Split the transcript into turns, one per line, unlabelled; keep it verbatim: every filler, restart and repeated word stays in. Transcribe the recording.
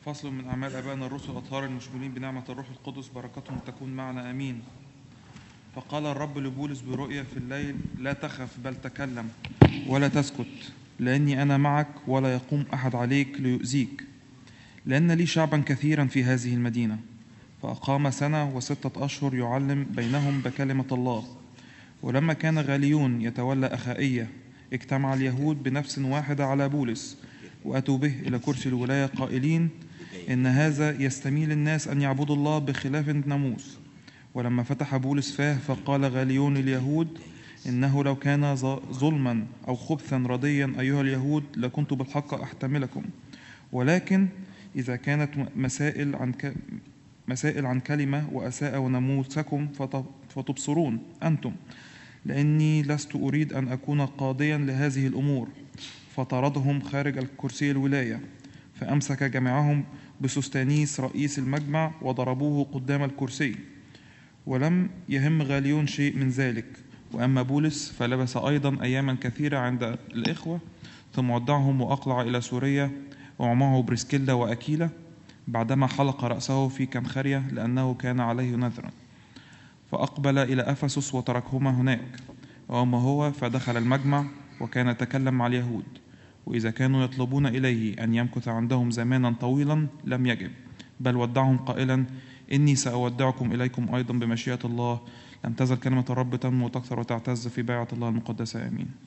فصل من أعمال آبائنا الرسل الأطهار المشمولين بنعمة الروح القدس، بركتهم تكون معنا آمين. فقال الرب لبولس برؤيا في الليل: لا تخف بل تكلم ولا تسكت، لأني أنا معك ولا يقوم أحد عليك ليؤذيك، لأن لي شعبا كثيرا في هذه المدينة. فأقام سنة وستة أشهر يعلم بينهم بكلمة الله. ولما كان غاليون يتولى أخائية، اجتمع اليهود بنفس واحدة على بولس، وأتوا به إلى كرسي الولاية قائلين: إن هذا يستميل الناس أن يعبدوا الله بخلاف الناموس. ولما فتح بولس فاه فقال غاليون اليهود: إنه لو كان ظلما أو خبثا رديا أيها اليهود لكنت بالحق أحتملكم، ولكن إذا كانت مسائل عن ك... مسائل عن كلمة وأساء وناموسكم فتبصرون أنتم، لأني لست أريد أن أكون قاضيا لهذه الأمور. فطردهم خارج الكرسي الولاية، فأمسك جميعهم بسوستانيس رئيس المجمع وضربوه قدام الكرسي. ولم يهم غاليون شيء من ذلك. وأما بولس فلبس أيضا أياما كثيرة عند الإخوة، ثم ودعهم وأقلع إلى سوريا، ومعه بريسكيلا وأكيلا، بعدما حلق رأسه في كنخرية لأنه كان عليه نذرا. فأقبل إلى أفسس وتركهما هناك. وأما هو فدخل المجمع وكان يتكلم مع اليهود، وإذا كانوا يطلبون إليه أن يمكث عندهم زمانا طويلا لم يجب، بل ودعهم قائلا: إني سأودعكم إليكم أيضا بمشيئة الله. لم تزل كلمة الرب تنمو وتكثر وتعتز في بيعة الله المقدسة. آمين.